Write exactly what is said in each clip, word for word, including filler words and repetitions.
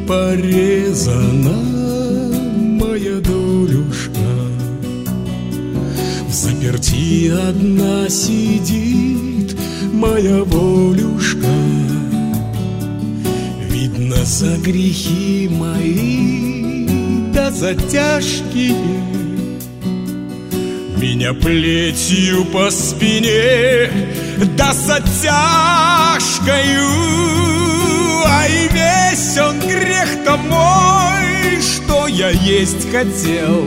порезана моя долюшка, взаперти одна сидит моя волюшка. Видно, за грехи мои, да за тяжкие, меня плетью по спине, да за тяжкою. Ай, весь он грех-то мой, что я есть хотел,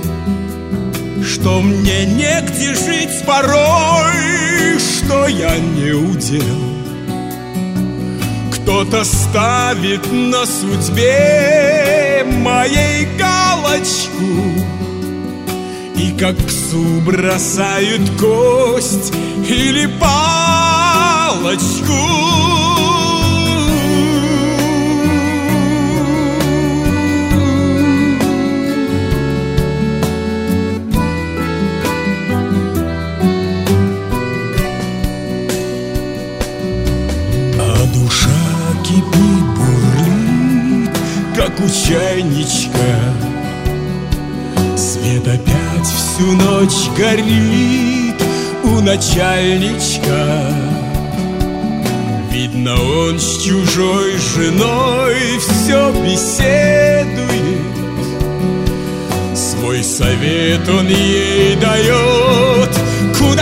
что мне негде жить порой, что я не удел. Кто-то ставит на судьбе моей галочку, и как псу бросают кость или палочку. Как у чайничка, свет опять всю ночь горит у начальничка. Видно, он с чужой женой все беседует, свой совет он ей дает, куда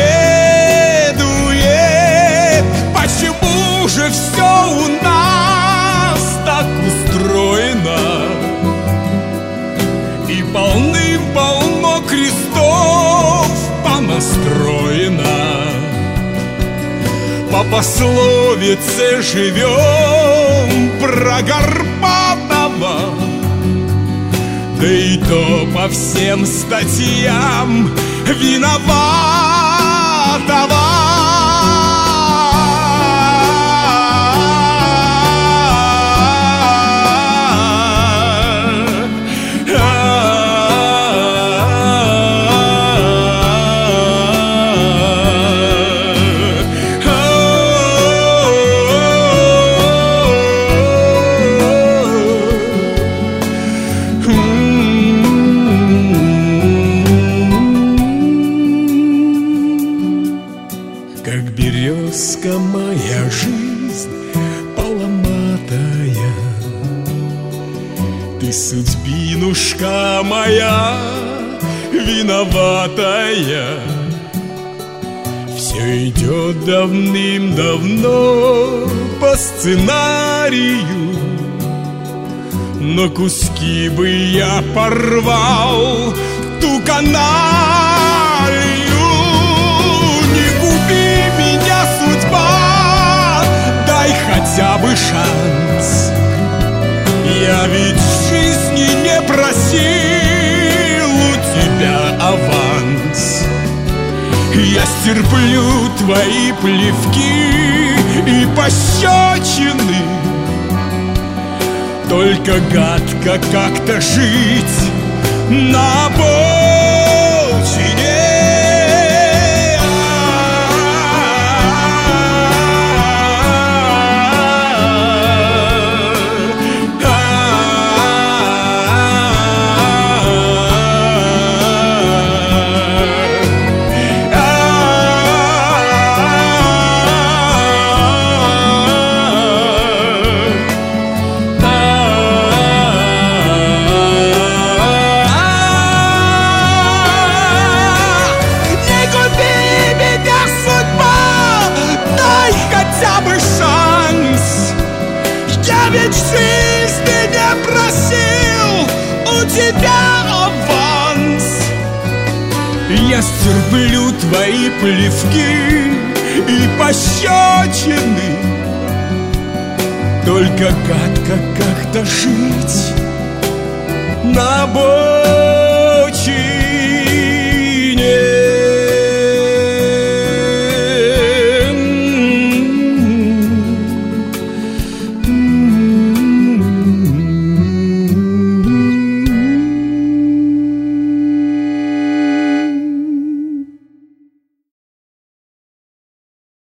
следует. Почему же все у нас так устроено, и полным-полно крестов понастроено? По пословице живем про Горбатова, да и то по всем статьям виноватого. Моя жизнь поломатая, ты, судьбинушка моя, виноватая. Все идет давным-давно по сценарию, на куски бы я порвал ту канарию. Хотя бы шанс, я ведь в жизни не просил у тебя аванс. Я стерплю твои плевки и пощечины, только гадко как-то жить на обочине. Ведь в жизни не просил у тебя аванс. Я стерплю твои плевки и пощечины, только гадко как-то жить на бок.